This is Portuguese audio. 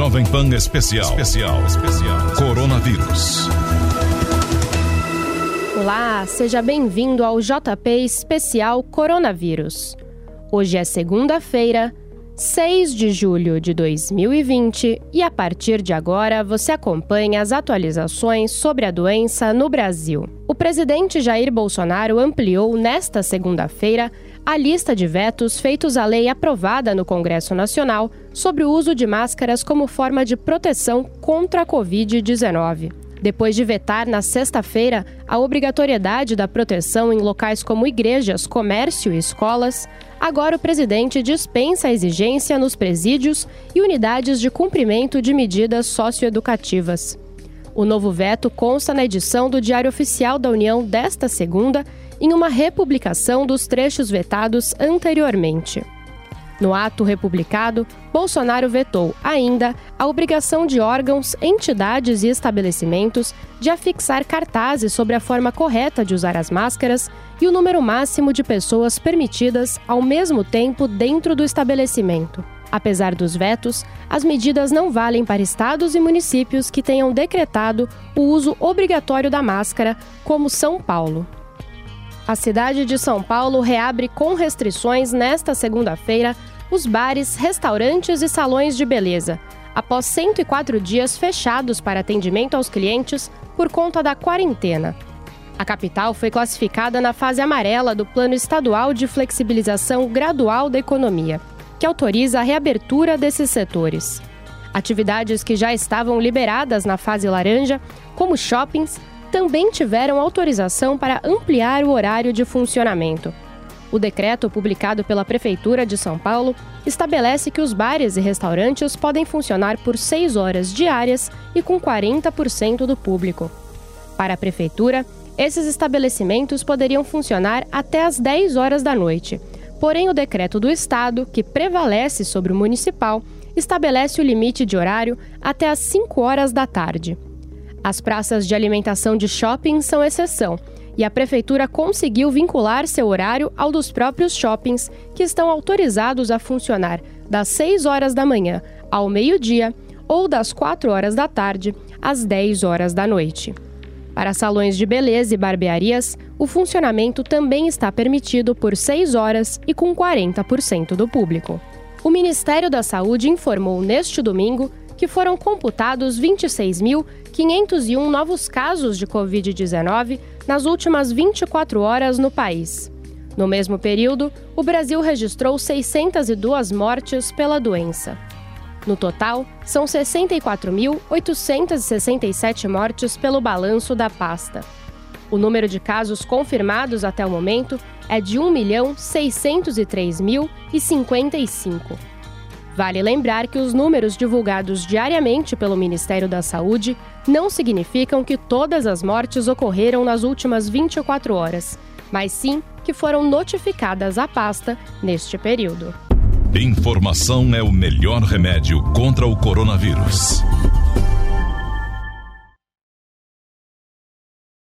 Jovem Pan Especial. Coronavírus. Olá, seja bem-vindo ao JP Especial Coronavírus. Hoje é segunda-feira, 6 de julho de 2020 e a partir de agora você acompanha as atualizações sobre a doença no Brasil. O presidente Jair Bolsonaro ampliou nesta segunda-feira a lista de vetos feitos à lei aprovada no Congresso Nacional sobre o uso de máscaras como forma de proteção contra a Covid-19. Depois de vetar na sexta-feira a obrigatoriedade da proteção em locais como igrejas, comércio e escolas, agora o presidente dispensa a exigência nos presídios e unidades de cumprimento de medidas socioeducativas. O novo veto consta na edição do Diário Oficial da União desta segunda, em uma republicação dos trechos vetados anteriormente. No ato republicado, Bolsonaro vetou ainda a obrigação de órgãos, entidades e estabelecimentos de afixar cartazes sobre a forma correta de usar as máscaras e o número máximo de pessoas permitidas ao mesmo tempo dentro do estabelecimento. Apesar dos vetos, as medidas não valem para estados e municípios que tenham decretado o uso obrigatório da máscara, como São Paulo. A cidade de São Paulo reabre com restrições nesta segunda-feira os bares, restaurantes e salões de beleza, após 104 dias fechados para atendimento aos clientes por conta da quarentena. A capital foi classificada na fase amarela do Plano Estadual de Flexibilização Gradual da Economia, que autoriza a reabertura desses setores. Atividades que já estavam liberadas na fase laranja, como shoppings, também tiveram autorização para ampliar o horário de funcionamento. O decreto, publicado pela Prefeitura de São Paulo, estabelece que os bares e restaurantes podem funcionar por 6 horas diárias e com 40% do público. Para a Prefeitura, esses estabelecimentos poderiam funcionar até às 10 horas da noite. Porém, o decreto do Estado, que prevalece sobre o municipal, estabelece o limite de horário até às 5 horas da tarde. As praças de alimentação de shopping são exceção, e a Prefeitura conseguiu vincular seu horário ao dos próprios shoppings, que estão autorizados a funcionar das 6 horas da manhã ao meio-dia ou das 4 horas da tarde às 10 horas da noite. Para salões de beleza e barbearias, o funcionamento também está permitido por 6 horas e com 40% do público. O Ministério da Saúde informou neste domingo que foram computados 26.501 novos casos de Covid-19 nas últimas 24 horas no país. No mesmo período, o Brasil registrou 602 mortes pela doença. No total, são 64.867 mortes pelo balanço da pasta. O número de casos confirmados até o momento é de 1.603.055. Vale lembrar que os números divulgados diariamente pelo Ministério da Saúde não significam que todas as mortes ocorreram nas últimas 24 horas, mas sim que foram notificadas à pasta neste período. Informação é o melhor remédio contra o coronavírus.